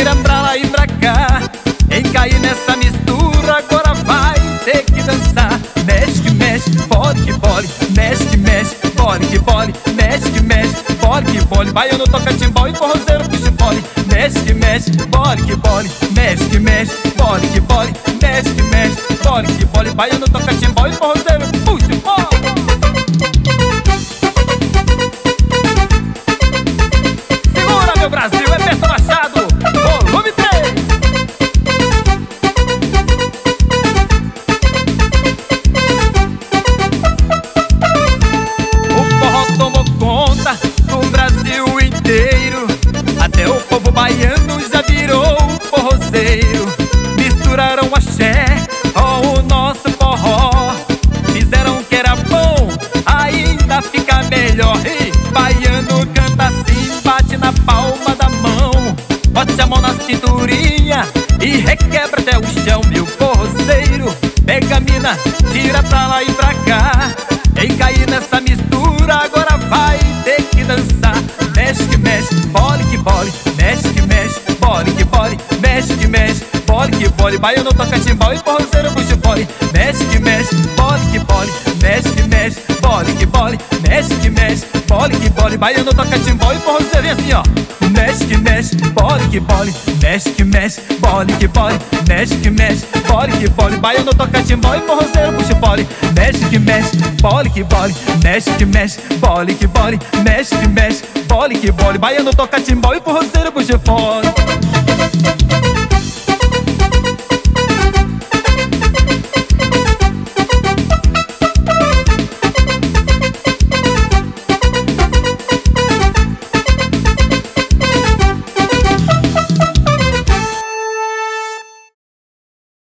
gira pra lá e pra cá. Quem cair nessa mistura agora vai ter que dançar. Mexe que mexe, bole que bole, mexe que mexe, bole que bole, mexe que mexe, bole que bole. Baiano toca timbal e forrozeiro puxa fole. Mexe que mexe, bole que bole, mexe que mexe, bole que bole, mexe que mexe, bole que bole. Baiano toca timbal e forrozeiro puxa fole. Segura meu Brasil, é Beto Machado, volume 3. O forró tomou conta do Brasil inteiro. Até o povo baiano já virou forrozeiro. Misturaram o axé com o nosso forró. Fizeram que era bom, ainda fica melhor. E baiano canta assim, bate na palma da mão. Bote a mão na cinturinha e requebra até o chão. Meu forrozeiro, pega a mina, tira pra lá e pra cá. Quem cair nessa mistura agora vai ter que dançar. Mexe que mexe, bole que bole, mexe que mexe, bole que bole, mexe que mexe, bole que bole. Baiano toca timbal e forrozeiro puxa fole. Mexe que mexe, bole que bole, mexe que mexe, bole que bole, mexe que mexe, bole que bole. Baiano toca timbal e forrozeiro e assim ó. Mexe que mexe, bole que bole, mexe que mexe, bole que bole, mexe que mexe, bole que bole. Baiano toca timbal e forrozeiro puxa fole. Mexe que mexe, bole que bole, mexe que mexe, bole que bole, mexe que mexe, bole que bole. Baiano toca timbal e forrozeiro puxa fole.